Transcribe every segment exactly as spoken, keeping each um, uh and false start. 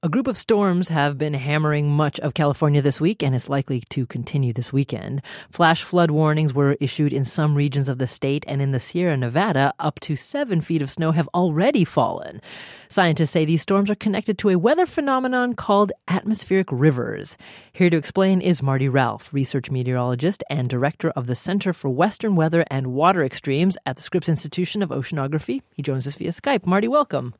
A group of storms have been hammering much of California this week and is likely to continue this weekend. Flash flood warnings were issued in some regions of the state, and in the Sierra Nevada, up to seven feet of snow have already fallen. Scientists say these storms are connected to a weather phenomenon called atmospheric rivers. Here to explain is Marty Ralph, research meteorologist and director of the Center for Western Weather and Water Extremes at the Scripps Institution of Oceanography. He joins us via Skype. Marty, welcome.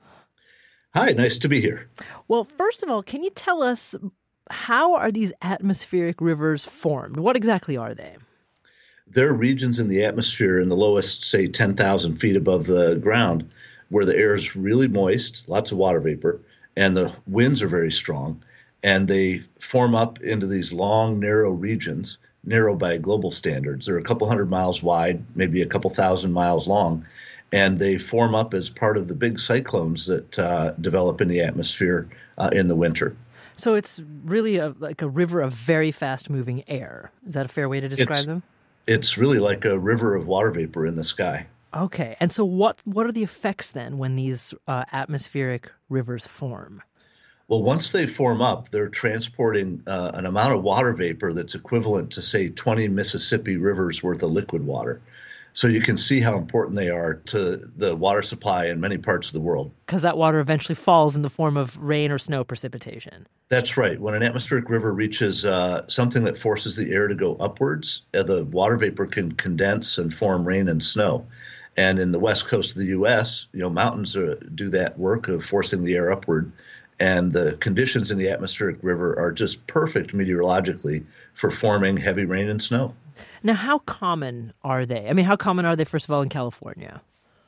Hi, nice to be here. Well, first of all, can you tell us how are these atmospheric rivers formed? What exactly are they? There are regions in the atmosphere in the lowest, say, ten thousand feet above the ground where the air is really moist, lots of water vapor, and the winds are very strong. And they form up into these long, narrow regions, narrow by global standards. They're a couple hundred miles wide, maybe a couple thousand miles long. And they form up as part of the big cyclones that uh, develop in the atmosphere uh, in the winter. So it's really a, like a river of very fast-moving air. Is that a fair way to describe it's, them? It's really like a river of water vapor in the sky. Okay. And so what, what are the effects then when these uh, atmospheric rivers form? Well, once they form up, they're transporting uh, an amount of water vapor that's equivalent to, say, twenty Mississippi rivers worth of liquid water. So you can see how important they are to the water supply in many parts of the world. Because that water eventually falls in the form of rain or snow precipitation. That's right. When an atmospheric river reaches uh, something that forces the air to go upwards, uh, the water vapor can condense and form rain and snow. And in the west coast of the U S, you know, mountains are, do that work of forcing the air upward. And the conditions in the atmospheric river are just perfect meteorologically for forming heavy rain and snow. Now, how common are they? I mean, how common are they, first of all, in California?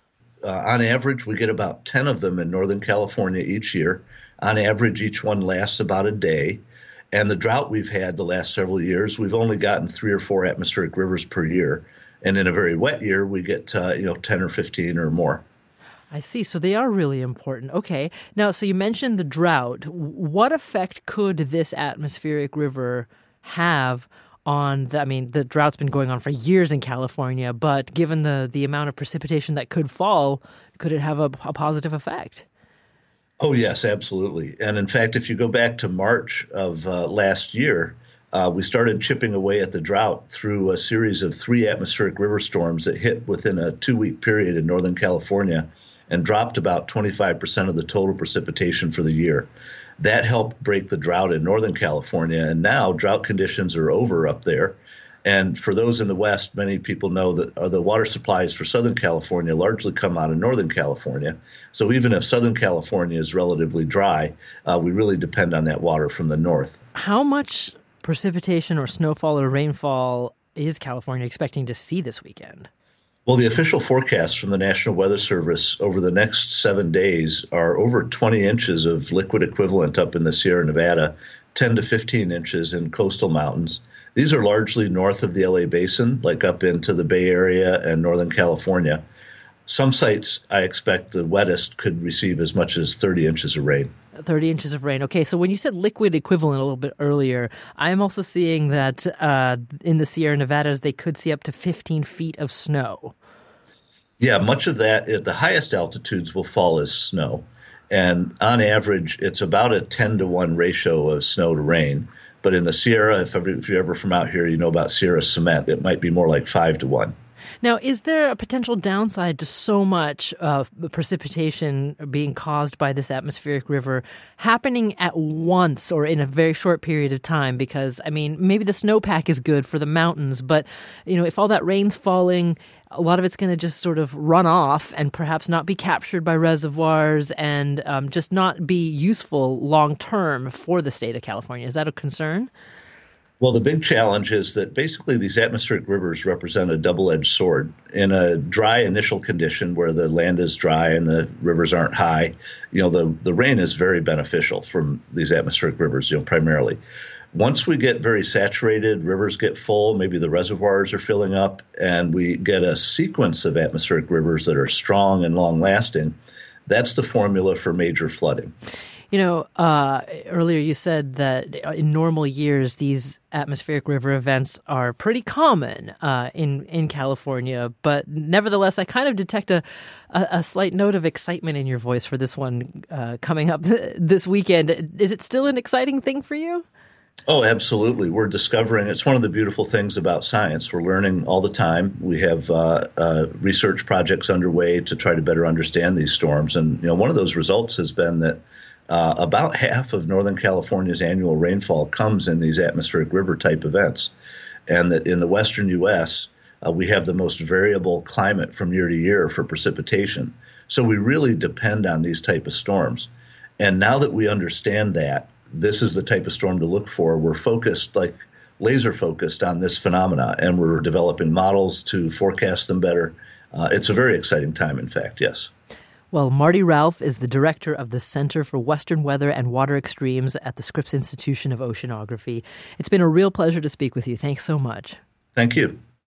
Uh, on average, we get about ten of them in Northern California each year. On average, each one lasts about a day. And the drought we've had the last several years, we've only gotten three or four atmospheric rivers per year. And in a very wet year, we get uh, you know ten or fifteen or more. I see. So they are really important. Okay. Now, so you mentioned the drought. What effect could this atmospheric river have on the, I mean, the drought's been going on for years in California, but given the, the amount of precipitation that could fall, could it have a, a positive effect? Oh, yes, absolutely. And in fact, if you go back to March of uh, last year, uh, we started chipping away at the drought through a series of three atmospheric river storms that hit within a two-week period in Northern California and dropped about twenty-five percent of the total precipitation for the year. That helped break the drought in Northern California, and now drought conditions are over up there. And for those in the West, many people know that uh, the water supplies for Southern California largely come out of Northern California. So even if Southern California is relatively dry, uh, we really depend on that water from the north. How much precipitation or snowfall or rainfall is California expecting to see this weekend? Well, the official forecasts from the National Weather Service over the next seven days are over twenty inches of liquid equivalent up in the Sierra Nevada, ten to fifteen inches in coastal mountains. These are largely north of the L A basin, like up into the Bay Area and Northern California. Some sites, I expect the wettest, could receive as much as thirty inches of rain. thirty inches of rain. Okay, so when you said liquid equivalent a little bit earlier, I'm also seeing that uh, in the Sierra Nevadas, they could see up to fifteen feet of snow. Yeah, much of that at the highest altitudes will fall as snow. And on average, it's about a ten to one ratio of snow to rain. But in the Sierra, if, ever, if you're ever from out here, you know about Sierra cement, it might be more like five to one. Now, is there a potential downside to so much uh, precipitation being caused by this atmospheric river happening at once or in a very short period of time? Because, I mean, maybe the snowpack is good for the mountains, but, you know, if all that rain's falling, a lot of it's going to just sort of run off and perhaps not be captured by reservoirs and um, just not be useful long-term for the state of California. Is that a concern? Well, the big challenge is that basically these atmospheric rivers represent a double-edged sword. In a dry initial condition where the land is dry and the rivers aren't high, you know, the, the rain is very beneficial from these atmospheric rivers, you know, primarily. Once we get very saturated, rivers get full, maybe the reservoirs are filling up, and we get a sequence of atmospheric rivers that are strong and long-lasting, that's the formula for major flooding. You know, uh, earlier you said that in normal years, these atmospheric river events are pretty common uh, in, in California. But nevertheless, I kind of detect a, a, a slight note of excitement in your voice for this one uh, coming up this weekend. Is it still an exciting thing for you? Oh, absolutely. We're discovering, it's one of the beautiful things about science. We're learning all the time. We have uh, uh, research projects underway to try to better understand these storms. And, you know, one of those results has been that uh, about half of Northern California's annual rainfall comes in these atmospheric river type events. And that in the western U S, uh, we have the most variable climate from year to year for precipitation. So we really depend on these type of storms. And now that we understand that, this is the type of storm to look for. We're focused, like laser focused on this phenomena, and we're developing models to forecast them better. Uh, it's a very exciting time, in fact, yes. Well, Marty Ralph is the director of the Center for Western Weather and Water Extremes at the Scripps Institution of Oceanography. It's been a real pleasure to speak with you. Thanks so much. Thank you.